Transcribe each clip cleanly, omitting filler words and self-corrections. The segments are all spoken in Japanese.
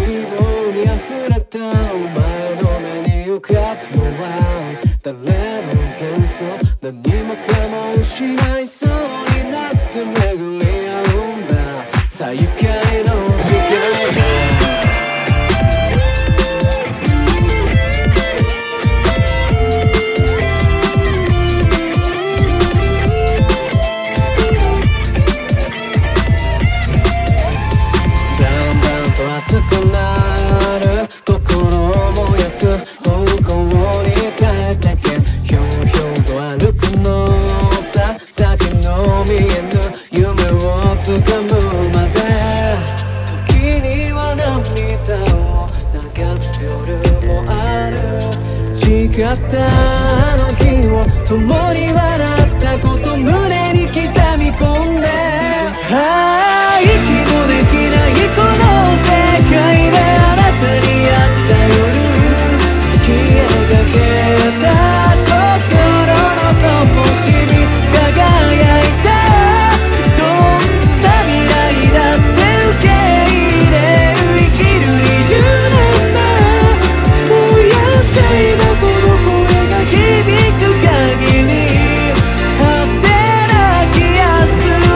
望に溢れたお前の目に浮かぶのは誰の幻想、何もかも失いそうになって巡り合うんだ再会の時間熱くなる心を燃やす方向に変えてけひょうひょうと歩くのさ先の見えぬ夢をつかむまで時には涙を流す夜もある違ったあの日を共に笑ったこと胸に刻み込んで息もできないこの世界であなたに会った夜消えかけた心の灯火に輝いたどんな未来だって受け入れる生きる20年だ燃やせ今この声が響く限り果てなき明日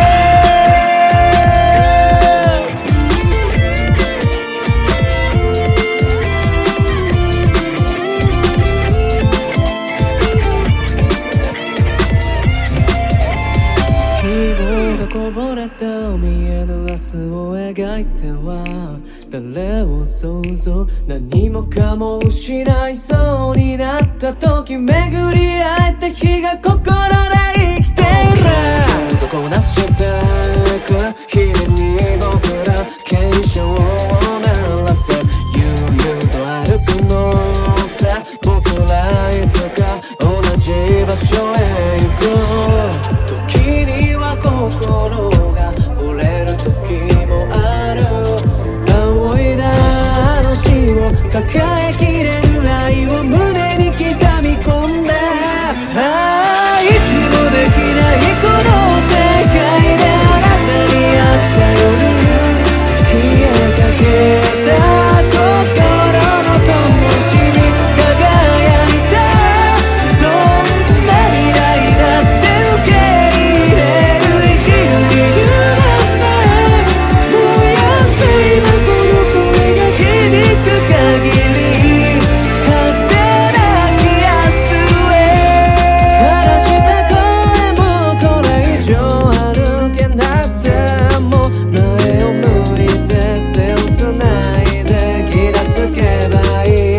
こぼれた見えぬ明日を描いては誰を想像何もかも失いそうになった時巡り会えた日が心で生きてるどこなしてく日々に僕ら警鐘を鳴らせ悠々と歩くのさ僕らいつか同じ場所へ行こう時には心が折れる時もある仰いだあの死を抱えきれる愛を胸に刻み込んで息もできないこの世界であなたに会った夜消えかけた心の灯火に輝いたどんな未来だって受け入れる生きる理由なんだ燃やせ今この声が響く限り果てなき明日へ枯らした声もこれ以上歩けなくても前を向いて手をつないで気がつけばいい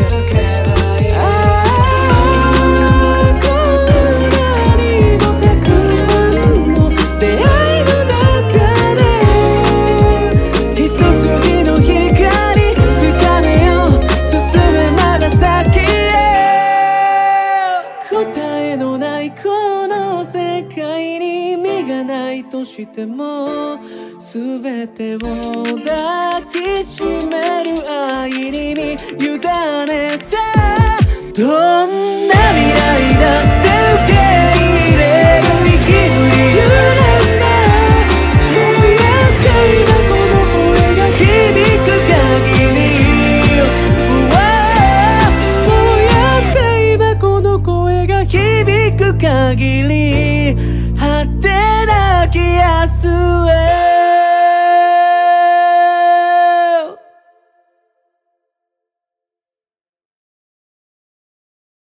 こんなにもたくさんの出会いの中で一筋の光つかめよ進めまだ先へ答えのないこの世界に意味がないとしても全てを